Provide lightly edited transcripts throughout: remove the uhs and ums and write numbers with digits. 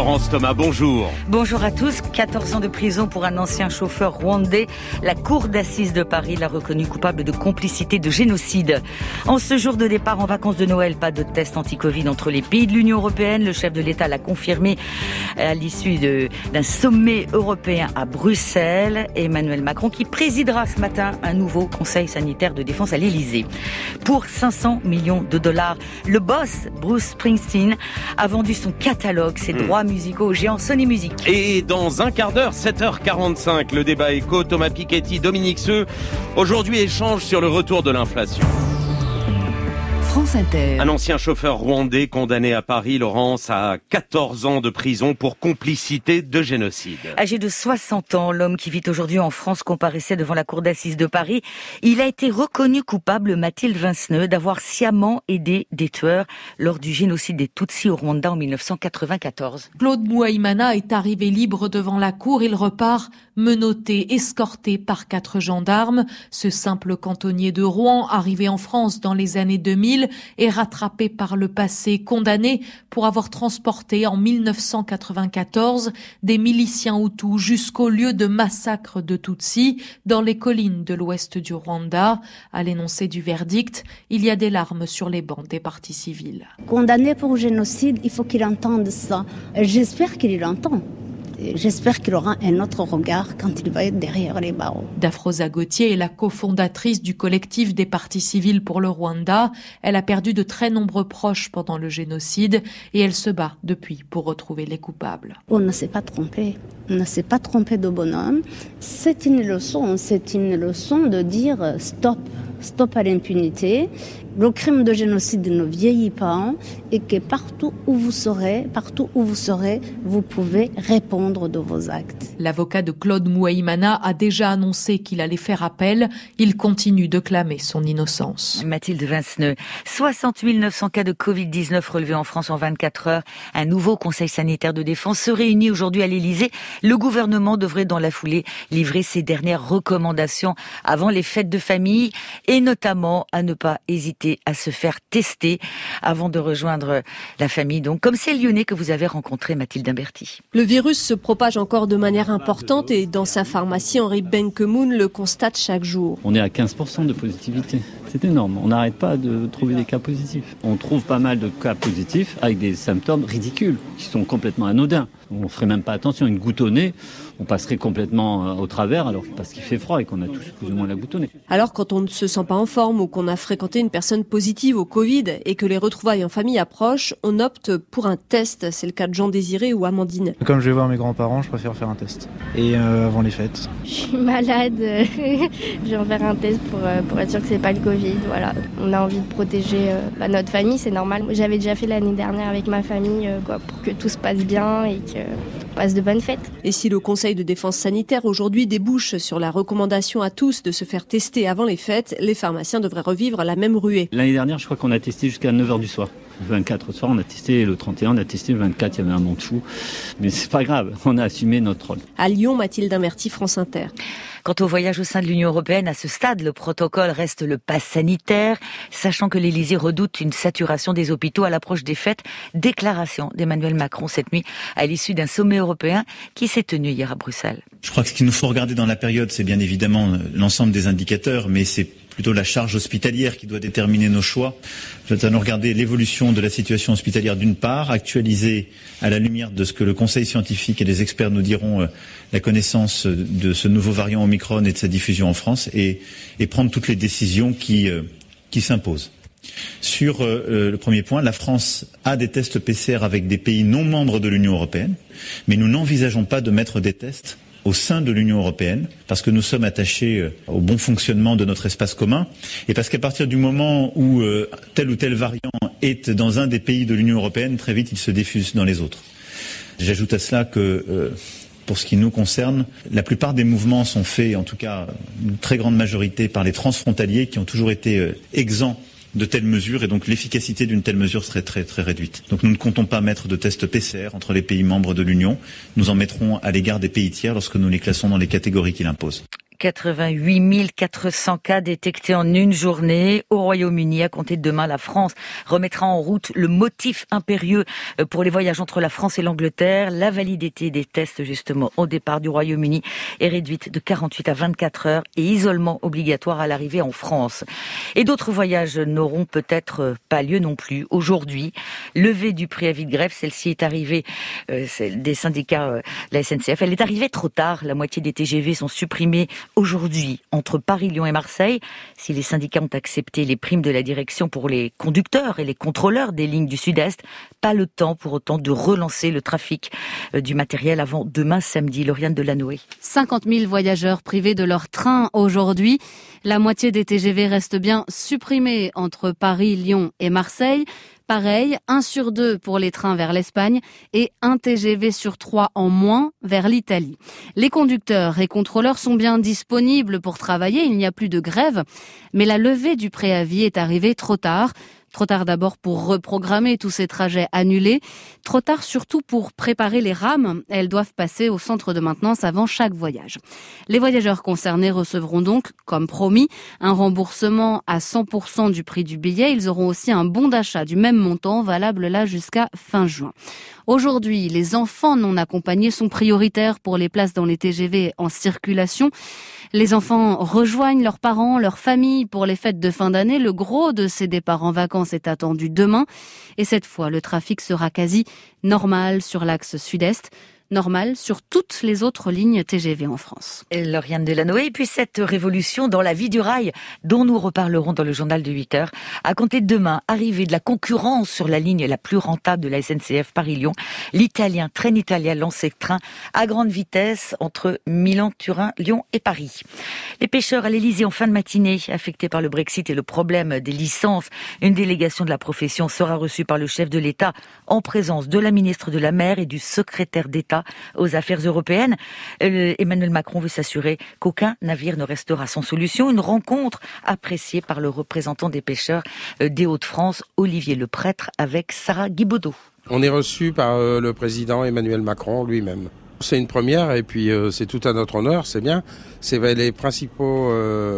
Laurence Thomas, bonjour. Bonjour à tous. 14 ans de prison pour un ancien chauffeur rwandais. La cour d'assises de Paris l'a reconnu coupable de complicité de génocide. En ce jour de départ en vacances de Noël, pas de test anti-Covid entre les pays de l'Union européenne. Le chef de l'État l'a confirmé à l'issue d'un sommet européen à Bruxelles. Emmanuel Macron qui présidera ce matin un nouveau conseil sanitaire de défense à l'Élysée. Pour 500 millions de dollars, le boss Bruce Springsteen a vendu son catalogue, ses droits musicaux au géant Sony Music. Et dans un quart d'heure, 7h45, le débat éco, Thomas Piketty, Dominique Seux. Aujourd'hui, échange sur le retour de l'inflation. France Inter. Un ancien chauffeur rwandais condamné à Paris, Laurence, à 14 ans de prison pour complicité de génocide. Âgé de 60 ans, l'homme qui vit aujourd'hui en France comparaissait devant la cour d'assises de Paris. Il a été reconnu coupable, Mathilde Vinceneux, d'avoir sciemment aidé des tueurs lors du génocide des Tutsis au Rwanda en 1994. Claude Mouaïmana est arrivé libre devant la cour. Il repart menotté, escorté par 4 gendarmes. Ce simple cantonnier de Rouen, arrivé en France dans les années 2000, est rattrapé par le passé, condamné pour avoir transporté en 1994 des miliciens Hutus jusqu'au lieu de massacre de Tutsis dans les collines de l'ouest du Rwanda. À l'énoncé du verdict, il y a des larmes sur les bancs des parties civiles. Condamné pour génocide, il faut qu'il entende ça. J'espère qu'il l'entend. J'espère qu'il aura un autre regard quand il va être derrière les barreaux. Dafrosa Gauthier est la cofondatrice du collectif des parties civiles pour le Rwanda. Elle a perdu de très nombreux proches pendant le génocide et elle se bat depuis pour retrouver les coupables. On ne s'est pas trompé. On ne s'est pas trompé de bonhomme. C'est une leçon de dire stop. Stop à l'impunité. Le crime de génocide ne vieillit pas et que partout où vous serez, vous pouvez répondre de vos actes. L'avocat de Claude Mouaïmana a déjà annoncé qu'il allait faire appel. Il continue de clamer son innocence. Mathilde Vinceneux. 60 900 cas de Covid-19 relevés en France en 24 heures. Un nouveau conseil sanitaire de défense se réunit aujourd'hui à l'Élysée. Le gouvernement devrait dans la foulée livrer ses dernières recommandations avant les fêtes de famille et notamment à ne pas hésiter à se faire tester avant de rejoindre la famille. Donc, comme c'est Lyonnais que vous avez rencontré, Mathilde Imberti. Le virus se propage encore de manière importante et dans sa pharmacie, Henri Benkemoun le constate chaque jour. On est à 15% de positivité. C'est énorme. On n'arrête pas de trouver des cas positifs. On trouve pas mal de cas positifs avec des symptômes ridicules qui sont complètement anodins. On ne ferait même pas attention. Une goutte au nez, on passerait complètement au travers alors parce qu'il fait froid et qu'on a tous plus ou moins la goutte au nez. Alors quand on ne se sent pas en forme ou qu'on a fréquenté une personne positive au Covid et que les retrouvailles en famille approchent, on opte pour un test. C'est le cas de Jean Désiré ou Amandine. Comme je vais voir mes grands-parents, je préfère faire un test. Et avant les fêtes. Je suis malade, je vais en faire un test pour être sûr que c'est pas le Covid. Voilà. On a envie de protéger notre famille, c'est normal. J'avais déjà fait l'année dernière avec ma famille pour que tout se passe bien et qu'on passe de bonnes fêtes. Et si le Conseil de défense sanitaire aujourd'hui débouche sur la recommandation à tous de se faire tester avant les fêtes, les pharmaciens devraient revivre la même ruée. L'année dernière, je crois qu'on a testé jusqu'à 9h du soir. Le 24 au soir, on a testé le 31, on a testé le 24, il y avait un monde fou. Mais c'est pas grave, on a assumé notre rôle. À Lyon, Mathilde Imberti, France Inter. Quant au voyage au sein de l'Union européenne, à ce stade, le protocole reste le pass sanitaire, sachant que l'Élysée redoute une saturation des hôpitaux à l'approche des fêtes. Déclaration d'Emmanuel Macron cette nuit à l'issue d'un sommet européen qui s'est tenu hier à Bruxelles. Je crois que ce qu'il nous faut regarder dans la période, c'est bien évidemment l'ensemble des indicateurs, mais c'est plutôt la charge hospitalière qui doit déterminer nos choix. Nous allons regarder l'évolution de la situation hospitalière d'une part, actualiser à la lumière de ce que le Conseil scientifique et les experts nous diront la connaissance de ce nouveau variant Omicron et de sa diffusion en France et prendre toutes les décisions qui s'imposent. Sur le premier point, la France a des tests PCR avec des pays non membres de l'Union européenne, mais nous n'envisageons pas de mettre des tests au sein de l'Union européenne, parce que nous sommes attachés au bon fonctionnement de notre espace commun, et parce qu'à partir du moment où tel ou tel variant est dans un des pays de l'Union européenne, très vite il se diffuse dans les autres. J'ajoute à cela que pour ce qui nous concerne, la plupart des mouvements sont faits, en tout cas une très grande majorité, par les transfrontaliers qui ont toujours été exempts de telles mesures, et donc l'efficacité d'une telle mesure serait très très réduite. Donc nous ne comptons pas mettre de tests PCR entre les pays membres de l'Union. Nous en mettrons à l'égard des pays tiers lorsque nous les classons dans les catégories qu'il impose. 88 400 cas détectés en une journée. Au Royaume-Uni, à compter de demain, la France remettra en route le motif impérieux pour les voyages entre la France et l'Angleterre. La validité des tests, justement, au départ du Royaume-Uni est réduite de 48 à 24 heures et isolement obligatoire à l'arrivée en France. Et d'autres voyages n'auront peut-être pas lieu non plus. Aujourd'hui, levée du préavis de grève, celle-ci est arrivée des syndicats, la SNCF, elle est arrivée trop tard. La moitié des TGV sont supprimés aujourd'hui entre Paris, Lyon et Marseille. Si les syndicats ont accepté les primes de la direction pour les conducteurs et les contrôleurs des lignes du Sud-Est, pas le temps pour autant de relancer le trafic du matériel avant demain samedi. Lauriane Delanoë. 50 000 voyageurs privés de leur train aujourd'hui. La moitié des TGV restent bien supprimés entre Paris, Lyon et Marseille. Pareil, 1 sur 2 pour les trains vers l'Espagne et 1 TGV sur 3 en moins vers l'Italie. Les conducteurs et contrôleurs sont bien disponibles pour travailler, il n'y a plus de grève, mais la levée du préavis est arrivée trop tard. Trop tard d'abord pour reprogrammer tous ces trajets annulés. Trop tard surtout pour préparer les rames. Elles doivent passer au centre de maintenance avant chaque voyage. Les voyageurs concernés recevront donc, comme promis, un remboursement à 100% du prix du billet. Ils auront aussi un bon d'achat du même montant, valable là jusqu'à fin juin. Aujourd'hui, les enfants non accompagnés sont prioritaires pour les places dans les TGV en circulation. Les enfants rejoignent leurs parents, leurs familles pour les fêtes de fin d'année. Le gros de ces départs en vacances est attendu demain. Et cette fois, le trafic sera quasi normal sur l'axe sud-est. Normal sur toutes les autres lignes TGV en France. Lauriane Delanoë, et puis cette révolution dans la vie du rail dont nous reparlerons dans le journal de 8 heures. À compter de demain, arrivée de la concurrence sur la ligne la plus rentable de la SNCF Paris-Lyon, l'italien Trenitalia lance ses trains à grande vitesse entre Milan, Turin, Lyon et Paris. Les pêcheurs à l'Elysée en fin de matinée, affectés par le Brexit et le problème des licences. Une délégation de la profession sera reçue par le chef de l'État en présence de la ministre de la Mer et du secrétaire d'État aux affaires européennes. Emmanuel Macron veut s'assurer qu'aucun navire ne restera sans solution. Une rencontre appréciée par le représentant des pêcheurs des Hauts-de-France, Olivier Leprêtre, avec Sarah Guibaudot. On est reçu par le président Emmanuel Macron lui-même. C'est une première et puis c'est tout à notre honneur, c'est bien. C'est les principaux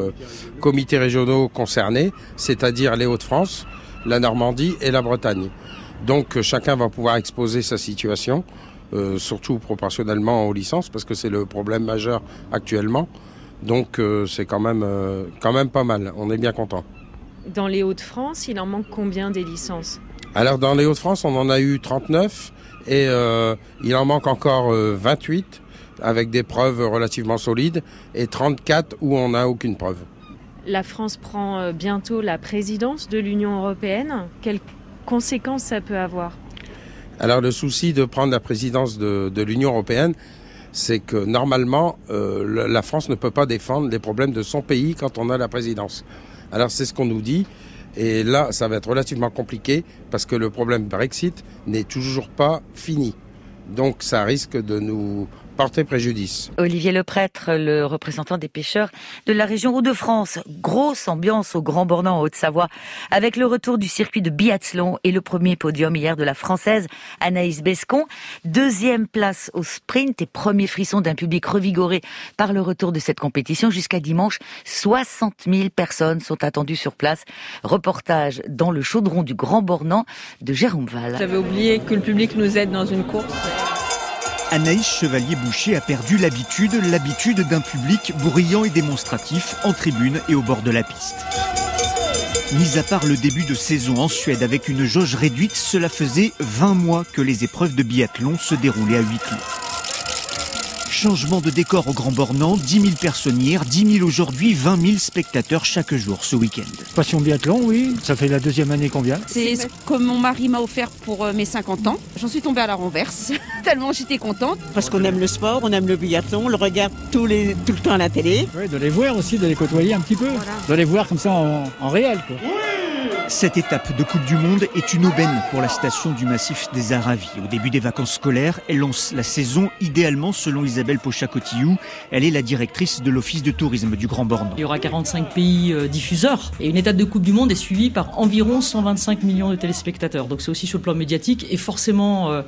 comités régionaux concernés, c'est-à-dire les Hauts-de-France, la Normandie et la Bretagne. Donc chacun va pouvoir exposer sa situation. Surtout proportionnellement aux licences, parce que c'est le problème majeur actuellement. Donc c'est quand même pas mal, on est bien content. Dans les Hauts-de-France, il en manque combien des licences ? Alors dans les Hauts-de-France, on en a eu 39 et il en manque encore 28 avec des preuves relativement solides et 34 où on n'a aucune preuve. La France prend bientôt la présidence de l'Union européenne. Quelles conséquences ça peut avoir ? Alors le souci de prendre la présidence de l'Union européenne, c'est que normalement, la France ne peut pas défendre les problèmes de son pays quand on a la présidence. Alors c'est ce qu'on nous dit, et là ça va être relativement compliqué parce que le problème Brexit n'est toujours pas fini. Donc ça risque de nous porter préjudice. Olivier Leprêtre, le représentant des pêcheurs de la région Hauts-de-France. Grosse ambiance au Grand Bornand en Haute-Savoie avec le retour du circuit de biathlon et le premier podium hier de la Française Anaïs Bescon. 2e place au sprint et premier frisson d'un public revigoré par le retour de cette compétition. Jusqu'à dimanche, 60 000 personnes sont attendues sur place. Reportage dans le chaudron du Grand Bornand de Jérôme Val. J'avais oublié que le public nous aide dans une course. Anaïs Chevalier-Boucher a perdu l'habitude d'un public bruyant et démonstratif en tribune et au bord de la piste. Mis à part le début de saison en Suède avec une jauge réduite, cela faisait 20 mois que les épreuves de biathlon se déroulaient à huis clos. Changement de décor au Grand Bornand, 10 000 personnes hier, 10 000 aujourd'hui, 20 000 spectateurs chaque jour ce week-end. Passion biathlon, oui, ça fait la 2e année qu'on vient. C'est ce que mon mari m'a offert pour mes 50 ans. J'en suis tombée à la renverse, tellement j'étais contente. Parce qu'on aime le sport, on aime le biathlon, on le regarde tout le temps à la télé. Oui, de les voir aussi, de les côtoyer un petit peu, voilà. De les voir comme ça en réel, quoi. Cette étape de Coupe du Monde est une aubaine pour la station du Massif des Aravis. Au début des vacances scolaires, elle lance la saison idéalement selon Isabelle Pocha-Cotillou. Elle est la directrice de l'Office de tourisme du Grand Bornand. Il y aura 45 pays diffuseurs et une étape de Coupe du Monde est suivie par environ 125 millions de téléspectateurs. Donc c'est aussi sur le plan médiatique et forcément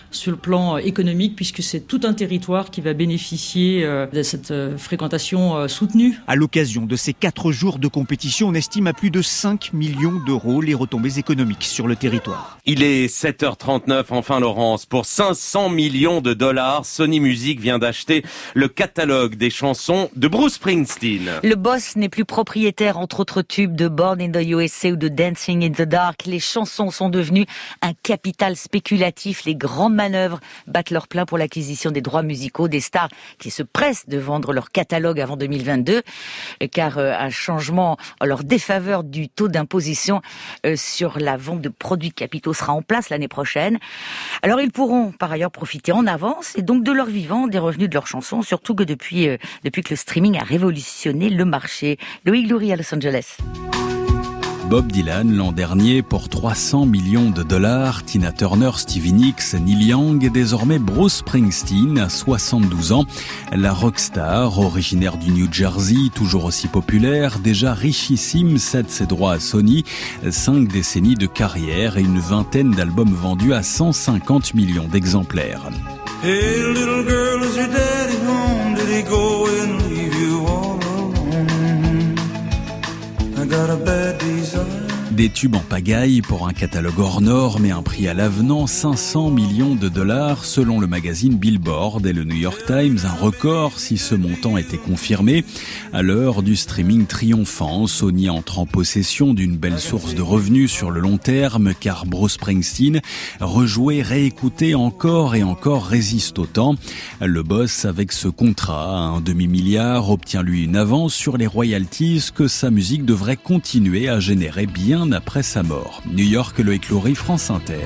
sur le plan économique, puisque c'est tout un territoire qui va bénéficier de cette fréquentation soutenue. À l'occasion de ces 4 jours de compétition, on estime à plus de 5 millions d'euros les retombées économiques sur le territoire. Il est 7h39, enfin Laurence. Pour 500 millions de dollars, Sony Music vient d'acheter le catalogue des chansons de Bruce Springsteen. Le boss n'est plus propriétaire, entre autres tubes, de Born in the USA ou de Dancing in the Dark. Les chansons sont devenues un capital spéculatif. Les grandes manœuvres battent leur plein pour l'acquisition des droits musicaux des stars qui se pressent de vendre leur catalogue avant 2022, car un changement en leur défaveur du taux d'imposition sur la vente de produits capitaux sera en place l'année prochaine. Alors ils pourront par ailleurs profiter en avance et donc de leur vivant des revenus de leurs chansons, surtout que depuis que le streaming a révolutionné le marché. Loïc Loury à Los Angeles. Bob Dylan l'an dernier pour 300 millions de dollars, Tina Turner, Stevie Nicks, Neil Young et désormais Bruce Springsteen à 72 ans. La rockstar, originaire du New Jersey, toujours aussi populaire, déjà richissime, cède ses droits à Sony. 5 décennies de carrière et une vingtaine d'albums vendus à 150 millions d'exemplaires. Hey little girl, is your daddy home? Did he go and leave you all alone? I got a bad desire. Des tubes en pagaille pour un catalogue hors norme et un prix à l'avenant, 500 millions de dollars selon le magazine Billboard et le New York Times, un record si ce montant était confirmé. À l'heure du streaming triomphant, Sony entre en possession d'une belle source de revenus sur le long terme car Bruce Springsteen, rejoué, réécouté encore et encore, résiste au temps. Le boss, avec ce contrat à un demi-milliard, obtient lui une avance sur les royalties que sa musique devrait continuer à générer bien après sa mort. New York, Loïc Loury, France Inter.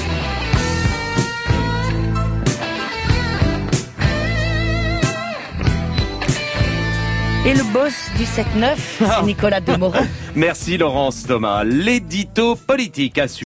Et le boss du 7-9, c'est Nicolas Demorand. Merci Laurence Thomas. L'édito politique à suivre.